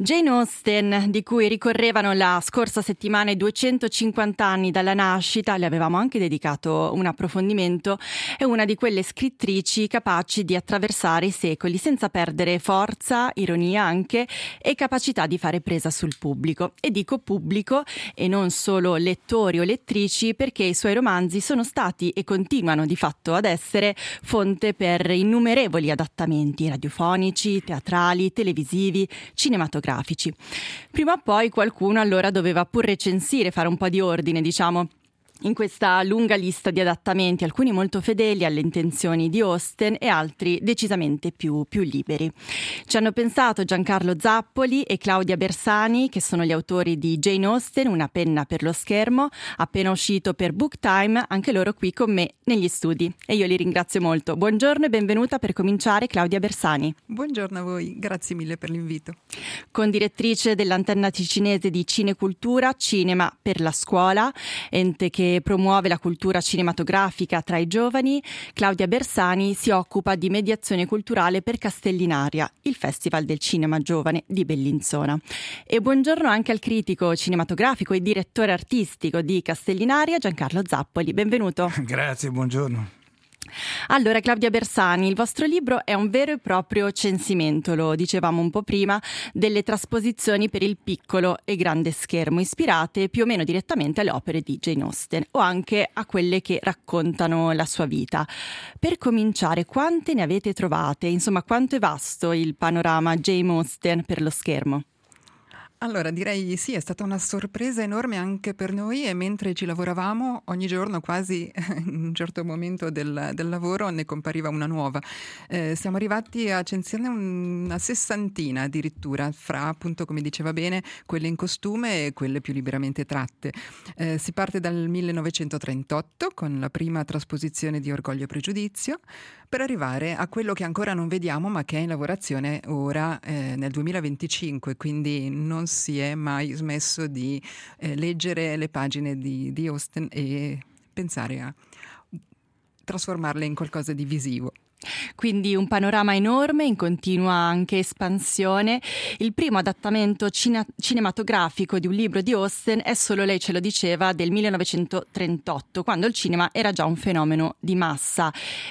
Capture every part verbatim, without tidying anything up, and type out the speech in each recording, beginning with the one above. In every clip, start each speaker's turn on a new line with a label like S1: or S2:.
S1: Jane Austen, di cui ricorrevano la scorsa settimana i duecentocinquanta anni dalla nascita, le avevamo anche dedicato un approfondimento, è una di quelle scrittrici capaci di attraversare i secoli senza perdere forza, ironia anche, e capacità di fare presa sul pubblico. E dico pubblico e non solo lettori o lettrici, perché i suoi romanzi sono stati e continuano di fatto ad essere fonte per innumerevoli adattamenti radiofonici, teatrali, televisivi, cinematografici. Prima o poi qualcuno allora doveva pur recensire, fare un po' di ordine, diciamo, in questa lunga lista di adattamenti, alcuni molto fedeli alle intenzioni di Austen e altri decisamente più, più liberi. Ci hanno pensato Giancarlo Zappoli e Claudia Bersani, che sono gli autori di Jane Austen, Una penna per lo schermo, appena uscito per Book Time, anche loro qui con me negli studi. E io li ringrazio molto. Buongiorno e benvenuta per cominciare Claudia Bersani.
S2: Buongiorno a voi, grazie mille per l'invito.
S1: Condirettrice dell'antenna ticinese di Cinecultura, Cinema per la Scuola, ente che promuove la cultura cinematografica tra i giovani, Claudia Bersani si occupa di mediazione culturale per Castellinaria, il Festival del Cinema Giovane di Bellinzona. E buongiorno anche al critico cinematografico e direttore artistico di Castellinaria, Giancarlo Zappoli. Benvenuto.
S3: Grazie, buongiorno.
S1: Allora, Claudia Bersani, il vostro libro è un vero e proprio censimento, lo dicevamo un po' prima, delle trasposizioni per il piccolo e grande schermo, ispirate più o meno direttamente alle opere di Jane Austen o anche a quelle che raccontano la sua vita. Per cominciare, quante ne avete trovate? Insomma, quanto è vasto il panorama Jane Austen per lo schermo?
S2: Allora, direi sì, è stata una sorpresa enorme anche per noi e mentre ci lavoravamo ogni giorno quasi in un certo momento del, del lavoro ne compariva una nuova. Eh, siamo arrivati a censirne una sessantina addirittura, fra appunto, come diceva bene, quelle in costume e quelle più liberamente tratte. Eh, si parte dal millenovecentotrentotto con la prima trasposizione di Orgoglio e Pregiudizio, per arrivare a quello che ancora non vediamo ma che è in lavorazione ora eh, nel duemilaventicinque, quindi non si è mai smesso di eh, leggere le pagine di, di Austen e pensare a trasformarle in qualcosa di visivo.
S1: Quindi un panorama enorme, in continua anche espansione. Il primo adattamento cine- cinematografico di un libro di Austen è, solo lei ce lo diceva, del millenovecentotrentotto, quando il cinema era già un fenomeno di massa.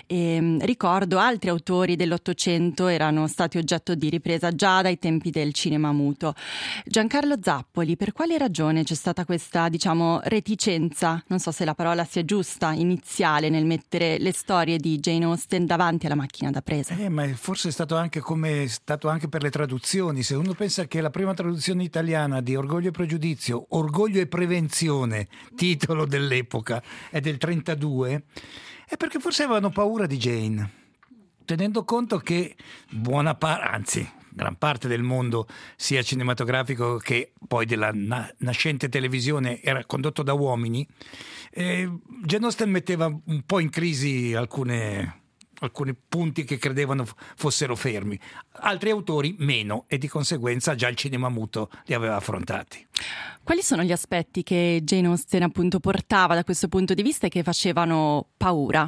S1: E, ricordo altri autori dell'Ottocento erano stati oggetto di ripresa già dai tempi del cinema muto. Giancarlo Zappoli, per quale ragione c'è stata questa, diciamo, reticenza, non so se la parola sia giusta, iniziale nel mettere le storie di Jane Austen davanti alla macchina da presa?
S3: Eh, ma forse è stato anche come è stato anche per le traduzioni. Se uno pensa che la prima traduzione italiana di Orgoglio e Pregiudizio, Orgoglio e Prevenzione, titolo dell'epoca, è del trentadue, è perché forse avevano paura di Jane, tenendo conto che buona parte, anzi gran parte del mondo sia cinematografico che poi della na- nascente televisione era condotto da uomini. eh, Jane Austen metteva un po' in crisi alcune alcuni punti che credevano fossero fermi, altri autori meno, e di conseguenza già il cinema muto li aveva affrontati.
S1: Quali sono gli aspetti che Jane Austen appunto portava da questo punto di vista e che facevano paura?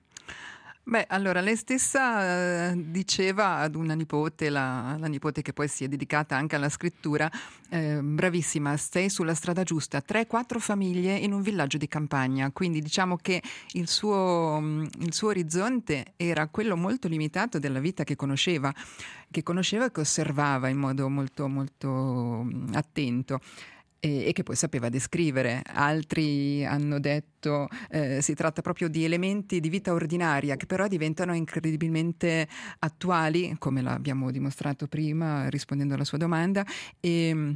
S2: Beh, allora lei stessa eh, diceva ad una nipote, la, la nipote che poi si è dedicata anche alla scrittura, eh, bravissima, sei sulla strada giusta, tre quattro famiglie in un villaggio di campagna, quindi diciamo che il suo, il suo orizzonte era quello molto limitato della vita che conosceva, che conosceva e che osservava in modo molto molto attento. E che poi sapeva descrivere. Altri hanno detto eh, si tratta proprio di elementi di vita ordinaria che però diventano incredibilmente attuali, come l'abbiamo dimostrato prima rispondendo alla sua domanda, e,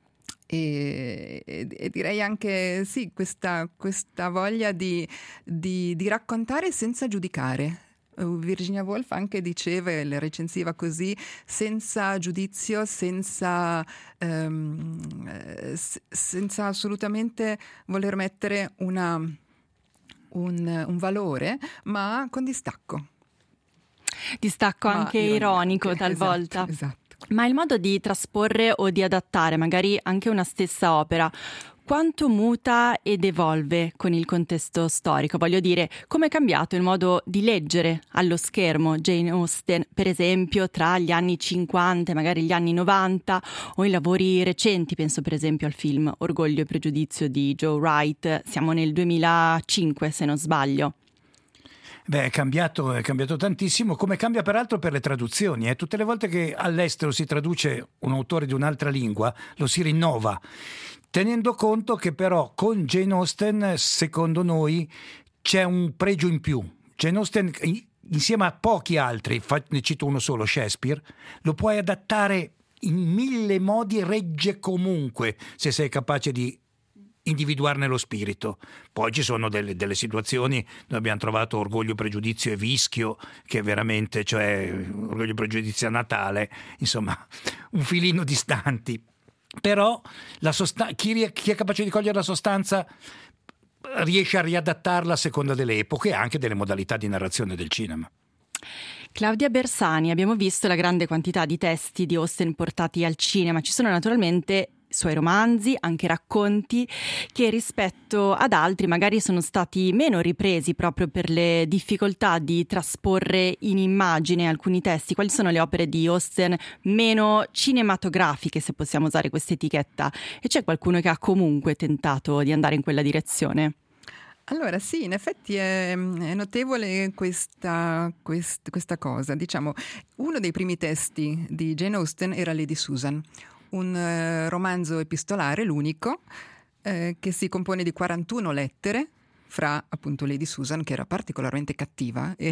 S2: e, e direi anche sì, questa, questa voglia di, di, di raccontare senza giudicare. Virginia Woolf anche diceva, e le recensiva così, senza giudizio, senza, ehm, senza assolutamente voler mettere una, un, un valore, ma con distacco.
S1: Distacco
S2: ma
S1: anche ironico
S2: anche,
S1: talvolta.
S2: Esatto, esatto.
S1: Ma il modo di trasporre o di adattare magari anche una stessa opera, quanto muta ed evolve con il contesto storico? Voglio dire, come è cambiato il modo di leggere allo schermo Jane Austen, per esempio, tra gli anni cinquanta e magari gli anni novanta, o i lavori recenti, penso per esempio al film Orgoglio e Pregiudizio di Joe Wright, siamo nel duemilacinque se non sbaglio.
S3: Beh, è cambiato, è cambiato tantissimo, come cambia peraltro per le traduzioni. Eh. Tutte le volte che all'estero si traduce un autore di un'altra lingua, lo si rinnova, tenendo conto che però con Jane Austen, secondo noi, c'è un pregio in più. Jane Austen, insieme a pochi altri, ne cito uno solo, Shakespeare, lo puoi adattare in mille modi, regge comunque, se sei capace di individuarne lo spirito. Poi ci sono delle, delle situazioni, noi abbiamo trovato Orgoglio, Pregiudizio e Vischio, che veramente, cioè Orgoglio, Pregiudizio a Natale, insomma, un filino distanti. Però la sostan- chi, chi è capace di cogliere la sostanza riesce a riadattarla a seconda delle epoche e anche delle modalità di narrazione del cinema.
S1: Claudia Bersani, abbiamo visto la grande quantità di testi di Austen portati al cinema. Ci sono naturalmente suoi romanzi, anche racconti che rispetto ad altri magari sono stati meno ripresi proprio per le difficoltà di trasporre in immagine alcuni testi. Quali sono le opere di Austen meno cinematografiche, se possiamo usare questa etichetta? E c'è qualcuno che ha comunque tentato di andare in quella direzione?
S2: Allora sì, in effetti è, è notevole questa, quest, questa cosa. Diciamo, uno dei primi testi di Jane Austen era Lady Susan, un eh, romanzo epistolare, l'unico, eh, che si compone di quarantuno lettere fra appunto Lady Susan, che era particolarmente cattiva e,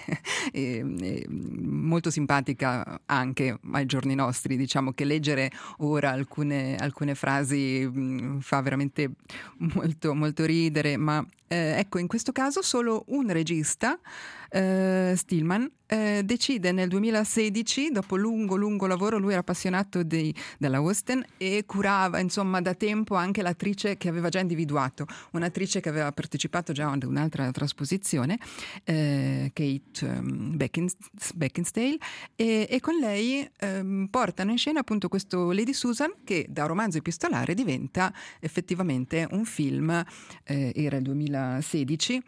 S2: e, e molto simpatica anche ai giorni nostri. Diciamo che leggere ora alcune, alcune frasi mh, fa veramente molto, molto ridere, ma eh, ecco, in questo caso solo un regista, eh, Stillman, eh, decide nel duemilasedici, dopo lungo lungo lavoro, lui era appassionato di, della Austen e curava insomma da tempo anche l'attrice che aveva già individuato, un'attrice che aveva partecipato già ad un'altra trasposizione, eh, Kate um, Beckins, Beckinsale, e, e con lei um, portano in scena appunto questo Lady Susan, che da romanzo epistolare diventa effettivamente un film, eh, era il duemilasedici,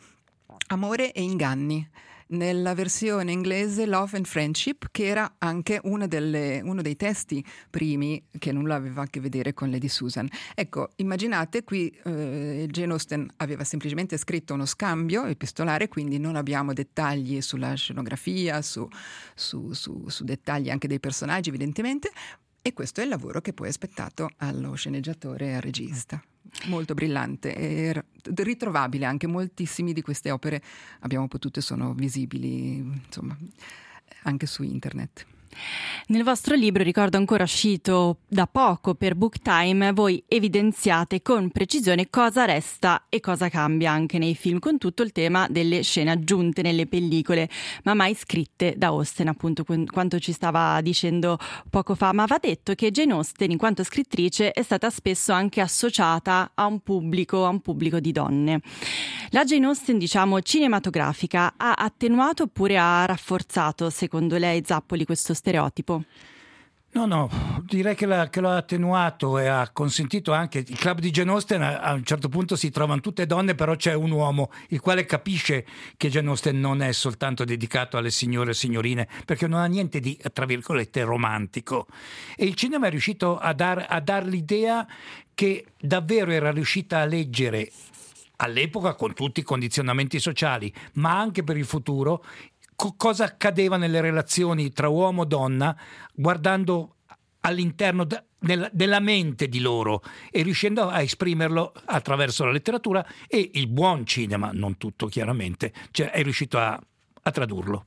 S2: Amore e inganni, nella versione inglese Love and Friendship, che era anche una delle, uno dei testi primi che nulla aveva a che vedere con Lady Susan. Ecco, immaginate qui eh, Jane Austen aveva semplicemente scritto uno scambio epistolare, quindi non abbiamo dettagli sulla scenografia, su, su, su, su dettagli anche dei personaggi evidentemente, e questo è il lavoro che poi è aspettato allo sceneggiatore e al regista. Molto brillante e ritrovabile, anche moltissimi di queste opere abbiamo potuto, sono visibili insomma anche su internet.
S1: Nel vostro libro, ricordo ancora uscito da poco per Book Time, voi evidenziate con precisione cosa resta e cosa cambia anche nei film, con tutto il tema delle scene aggiunte nelle pellicole, ma mai scritte da Austen, appunto quanto ci stava dicendo poco fa. Ma va detto che Jane Austen, in quanto scrittrice, è stata spesso anche associata a un pubblico, a un pubblico di donne. La Jane Austen, diciamo, cinematografica, ha attenuato oppure ha rafforzato, secondo lei, Zappoli, questo stereotipo?
S3: No, no, direi che l'ha, che l'ha attenuato e ha consentito anche. Il club di Jane Austen a, a un certo punto si trovano tutte donne, però c'è un uomo il quale capisce che Jane Austen non è soltanto dedicato alle signore e signorine, perché non ha niente di, tra virgolette, romantico. E il cinema è riuscito a dar, a dar l'idea che davvero era riuscita a leggere all'epoca, con tutti i condizionamenti sociali, ma anche per il futuro, co- cosa accadeva nelle relazioni tra uomo e donna, guardando all'interno de- nella, della mente di loro e riuscendo a esprimerlo attraverso la letteratura, e il buon cinema, non tutto chiaramente, cioè è riuscito a, a tradurlo.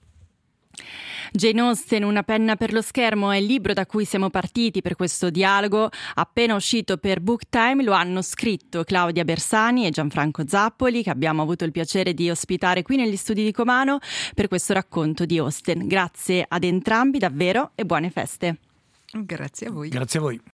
S1: Jane Austen, una penna per lo schermo, è il libro da cui siamo partiti per questo dialogo, appena uscito per Book Time. Lo hanno scritto Claudia Bersani e Gianfranco Zappoli, che abbiamo avuto il piacere di ospitare qui negli studi di Comano per questo racconto di Austen. Grazie ad entrambi davvero e buone feste.
S2: Grazie a voi.
S3: Grazie a voi.